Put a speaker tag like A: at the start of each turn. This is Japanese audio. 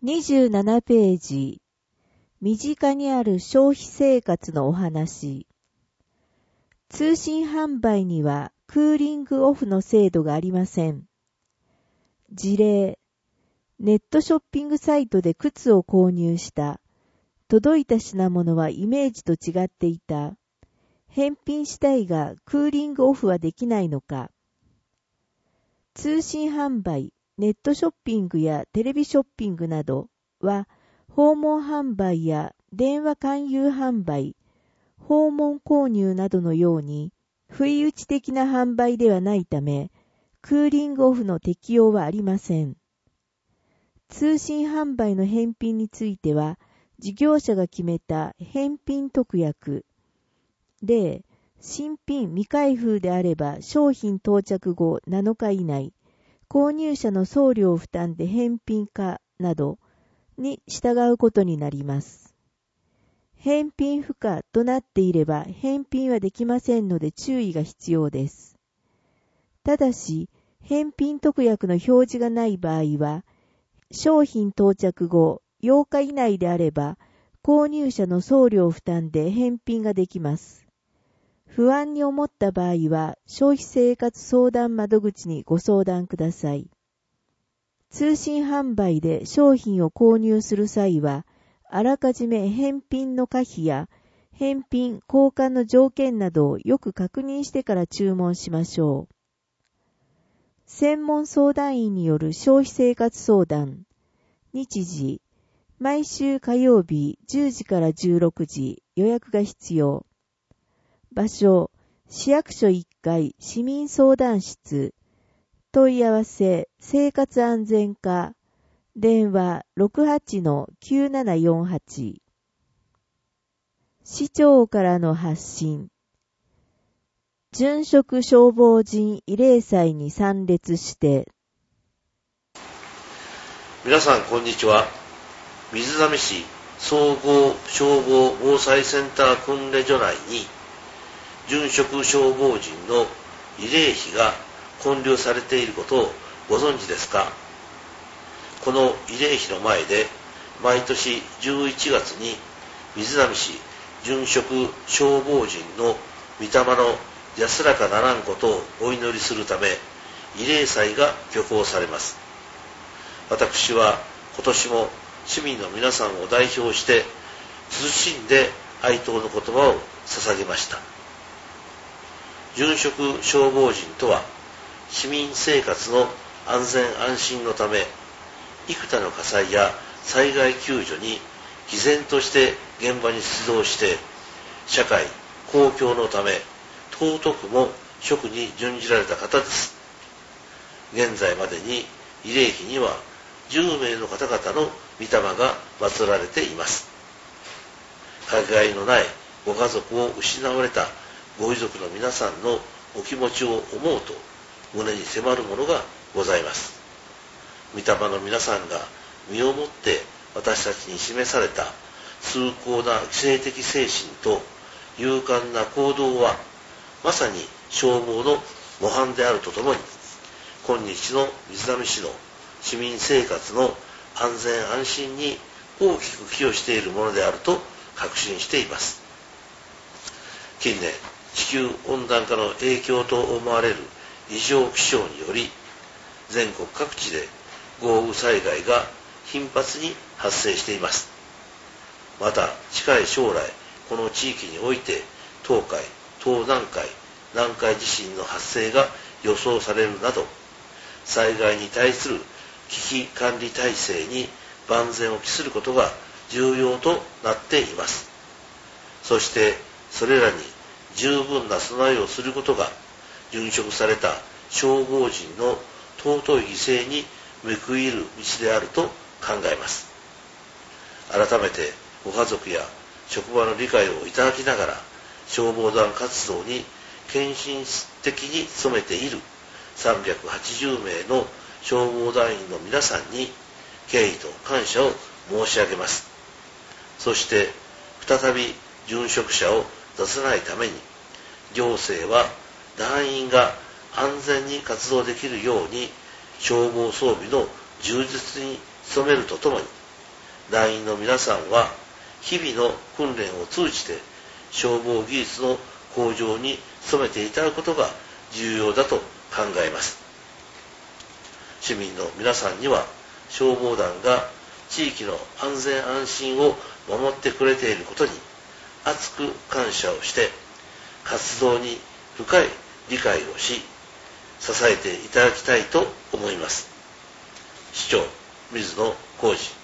A: 27ページ、身近にある消費生活のお話。通信販売にはクーリングオフの制度がありません。事例、ネットショッピングサイトで靴を購入した。届いた品物はイメージと違っていた。返品したいがクーリングオフはできないのか。通信販売、ネットショッピングやテレビショッピングなどは訪問販売や電話勧誘販売、訪問購入などのように不意打ち的な販売ではないため、クーリングオフの適用はありません。通信販売の返品については、事業者が決めた返品特約。例、新品未開封であれば商品到着後7日以内、購入者の送料負担で返品かなどに従うことになります。返品不可となっていれば返品はできませんので注意が必要です。ただし、返品特約の表示がない場合は、商品到着後8日以内であれば、購入者の送料負担で返品ができます。不安に思った場合は、消費生活相談窓口にご相談ください。通信販売で商品を購入する際は、あらかじめ返品の可否や、返品交換の条件などをよく確認してから注文しましょう。専門相談員による消費生活相談。日時、毎週火曜日10時から16時、予約が必要。場所、市役所1階市民相談室。問い合わせ、生活安全課。電話 68-9748。市長からの発信。殉職消防人慰霊祭に参列して。
B: 皆さんこんにちは。水溜市総合消防防災センター訓練所内に殉職消防人の慰霊碑が建立されていることをご存知ですか？この慰霊碑の前で毎年11月に水溜市殉職消防人の御霊の安らかならんことをお祈りするため慰霊祭が挙行されます。私は今年も市民の皆さんを代表して謹んで哀悼の言葉を捧げました。殉職消防人とは市民生活の安全安心のため幾多の火災や災害救助に毅然として現場に出動して社会公共のため尊くも職に殉じられた方です。現在までに慰霊碑には10名の方々の御霊が祀られています。かけがえのないご家族を失われたご遺族の皆さんのお気持ちを思うと胸に迫るものがございます。御霊の皆さんが身をもって私たちに示された崇高な犠牲的精神と勇敢な行動はまさに消防の模範であるとともに今日の水溜市の市民生活の安全安心に大きく寄与しているものであると確信しています。近年地球温暖化の影響と思われる異常気象により全国各地で豪雨災害が頻発に発生しています。また近い将来この地域において東海、東南海、南海地震の発生が予想されるなど災害に対する危機管理体制に万全を期することが重要となっています。そしてそれらに十分な備えをすることが殉職された消防人の尊い犠牲に報いる道であると考えます。改めてご家族や職場の理解をいただきながら消防団活動に献身的に努めている380名の消防団員の皆さんに敬意と感謝を申し上げます。そして再び殉職者を出さないために行政は団員が安全に活動できるように消防装備の充実に努めるとともに団員の皆さんは日々の訓練を通じて消防技術の向上に努めていただくことが重要だと考えます。市民の皆さんには消防団が地域の安全安心を守ってくれていることに厚く感謝をして活動に深い理解をし支えていただきたいと思います。市長水野浩二。